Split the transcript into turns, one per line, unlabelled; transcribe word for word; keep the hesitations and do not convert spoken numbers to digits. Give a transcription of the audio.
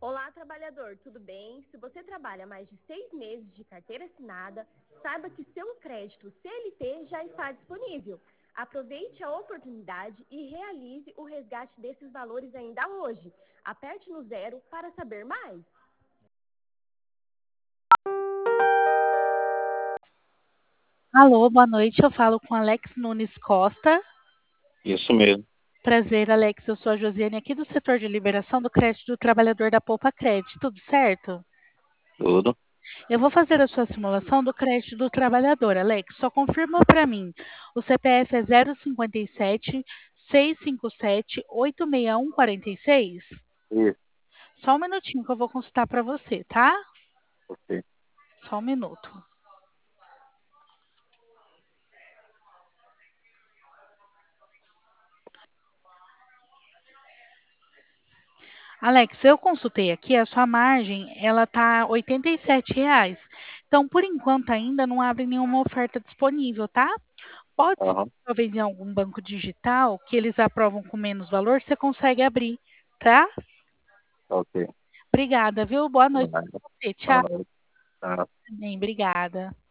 Olá, trabalhador, tudo bem? Se você trabalha mais de seis meses de carteira assinada, saiba que seu crédito C L T já está disponível. Aproveite a oportunidade e realize o resgate desses valores ainda hoje. Aperte no zero para saber mais.
Alô, boa noite. Eu falo com Alex Nunes Costa.
Isso mesmo.
Prazer, Alex. Eu sou a Josiane, aqui do setor de liberação do crédito do trabalhador da Poupa Crédito. Tudo certo?
Tudo.
Eu vou fazer a sua simulação do crédito do trabalhador, Alex. Só confirma para mim. O C P F é zero cinquenta e sete, seiscentos e cinquenta e sete, oitocentos e sessenta e um, quarenta e seis?
Isso.
Só um minutinho que eu vou consultar para você, tá?
Ok.
Só um minuto. Alex, eu consultei aqui, a sua margem, ela tá oitenta e sete reais. Então, por enquanto, ainda não abre nenhuma oferta disponível, tá? Pode ser,
Aham.
talvez, em algum banco digital, que eles aprovam com menos valor, você consegue abrir, tá?
Ok.
Obrigada, viu? Boa noite
Vai.
pra você.
Boa
Tchau.
noite. Tá.
Bem, obrigada.